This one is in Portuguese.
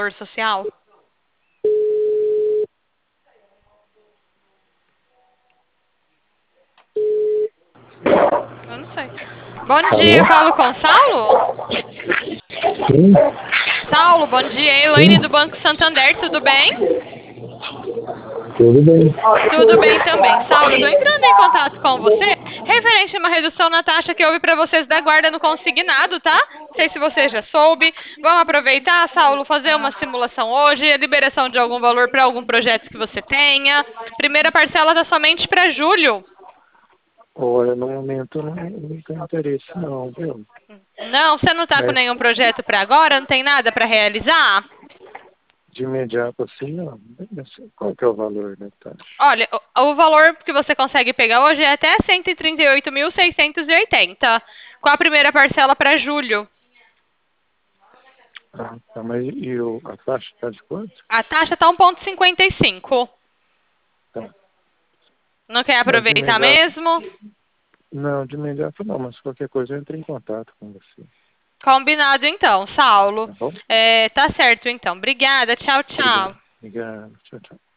social? Eu não sei. Bom dia, eu Alô? falo com Saulo? Sim, Saulo, bom dia. Elaine do sim, Banco Santander, tudo bem? tudo bem. Tudo bem também. Saulo, estou entrando em contato com você referente a uma redução na taxa que houve para vocês da guarda no consignado, tá? Não sei se você já soube. Vamos aproveitar, Saulo, fazer uma simulação hoje, a liberação de algum valor para algum projeto que você tenha. Primeira parcela está somente para julho. Olha, no momento eu não tenho interesse não, viu? Não, você não está com Mas nenhum projeto para agora? Não tem nada para realizar? de imediato assim, não. Não sei qual que é o valor da taxa? Olha, o valor que você consegue pegar hoje é até 138.680, com a primeira parcela para julho. Ah, tá, mas a taxa está de quanto? A taxa está 1,55. Tá. Não quer Não, de aproveitar imediato, mesmo? não, de imediato não, mas qualquer coisa eu entro em contato com você. Combinado então, Saulo. Tá bom? Tá certo então. Obrigada. Tchau, tchau. Obrigado. Obrigado. Tchau, tchau.